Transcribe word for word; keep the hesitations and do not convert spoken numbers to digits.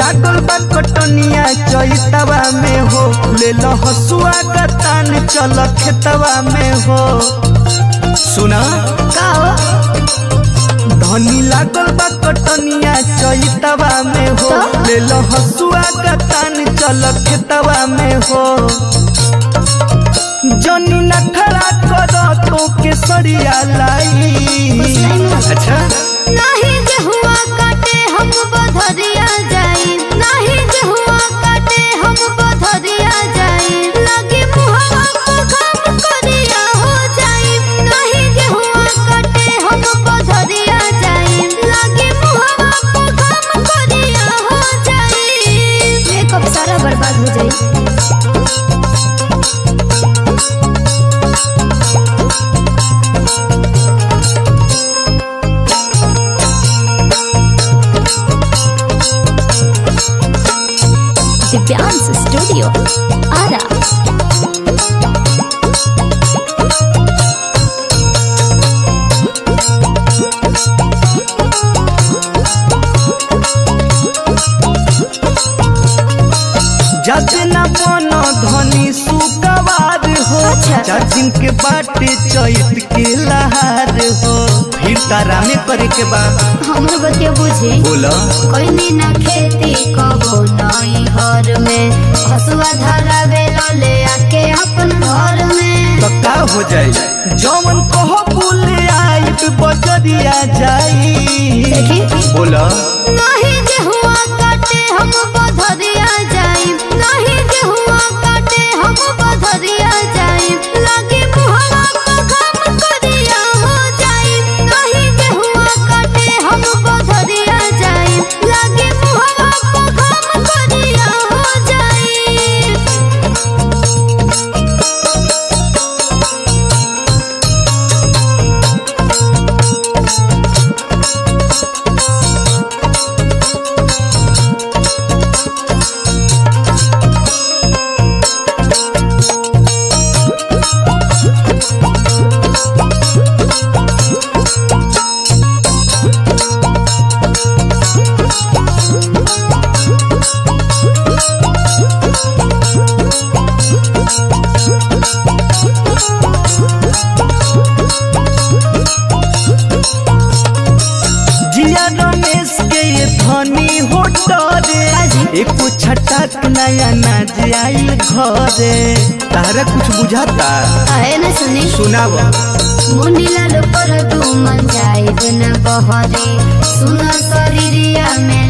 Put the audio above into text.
लागल बा कटनिया चैतवा में हो, ले लो हसुआ का तान चल खेतवा में हो। सुना का हो धनी लागल बा कटनिया चैतवा में हो, ले लो हसुआ का तान चल खेतवा में हो। जनी न खड़ा कर तो केसरिया लाई। अच्छा नहीं गेहुआ काटे हम बधरिया जाई, नहीं गेहुआ काटे हम बधरिया जाई, लगे मुहवा को काम करिया हो जाई। नहीं गेहुआ काटे हम बधरिया जाई, लगे मुहवा को काम करिया हो जाई। मेकअप सारा बर्बाद हो जाई। दिव्यांश स्टूडियो आरा। जाते न बनो धनी सुकवार हो, चार दिन के बाटे चैत के लहार हो। फिर तारा में करे के बाद हमर बतिया बुझे बोला कोई ना खेती कबो नई घर में, हसुआ धरा बेलो ले आके अपन घर में। तो का हो जाए जौन कहो बोले आई बजरिया जाई। देखी बोला नहीं गेहुआ काटे हम बधरिया जाई, नहीं गेहुआ काटे हम बधरिया जाई, लगे मुहवा को काम करिया हो जाई। नहीं गेहुआ काटे हम बधरिया जाई, लगे मुहवा को काम करिया हो जाई। जिया रमेश के ये धनी होटरे, एको छटाक नया नाज आइल घरे। तारा कुछ बुझाता आए न सुनी सुनाव मुनीला पर तू मन जाए न बहरे, सुना शरीरिया में